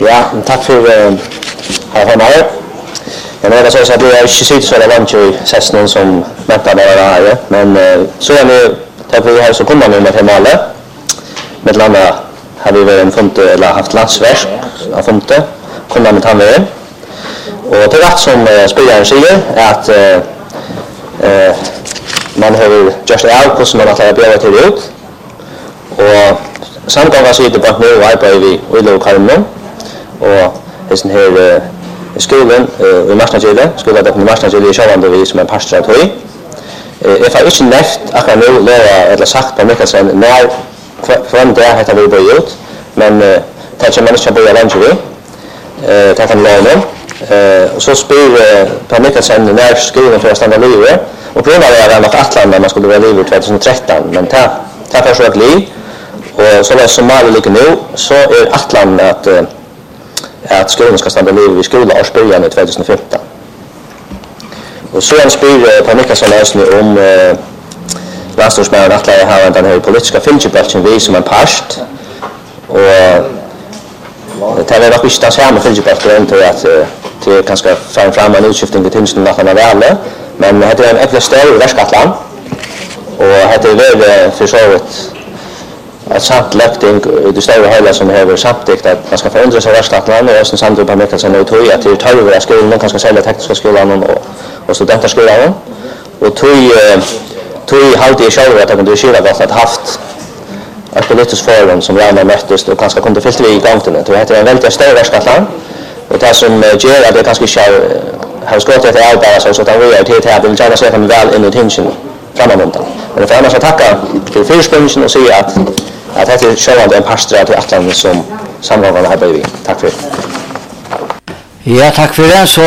Ja, tack för här hemma. Men det var så att det är 26 så långt i sessionen som väntar bara här, men så är det tack för det här så kommer man med hemma alla. Med landa har vi väl funnit eller haft landsverk av funnit kommer med tandvården. Och det är rätt som spelaren säger att man har just det hur som man att börja till ut. Och samgångar så är det bara nu arbetar vi i lokalområdet. Och det här skolan i Marsnagille, skolan i Marsnagille i Sjövande vi som en pastor av tog. Jag har inte näft akkurat nu löra eller sagt på mycket sen när från det heter vi börja ut. Men det är man ska börja lunch vi. Det kan låna. Så spyr på mycket sen när skolan för att stanna livet. Och på grund av det var något Atlant när man skulle vara livet 2013. Men det är så ett liv. Och så som Mali ligger nu så är Atlant att skolan ska stanna liv i skolårsbörjan i 2015. Och så spyr på mycket som läser nu om landstorsmännen att lära här den här politiska fylgibälten vi som en past. Och det är nog inte samma fylgibälten till att det kanske fram en utskiftning till tillstånd att han är väl. Men det är en äcklig större världskatlan. Och det är väl försökt att samt lökting i det stora hela som har samtidigt att man ska förändra sig världskatlan och sen samtidigt på mycket som är tog att det är 12 skolan, man kanske sälja tekniska skolan och studenterskolan. Och tog halvtid i själva att det kunde skilja gott att haft ett politiskt forum som gärna möttes och kanske kunde fyllt vi i gång till det. Det heter en väldigt stor världskatlan. Och det som gör att det kanske inte har skott att det är bara så att vi är till att vi gärna se dem väl in i tingen framåt. Men för annars att tacka till fyrspringen och säga att det är själva en pastor till Atlant som samrådarna här bredvid. Tack för det. Ja, tack för det. Så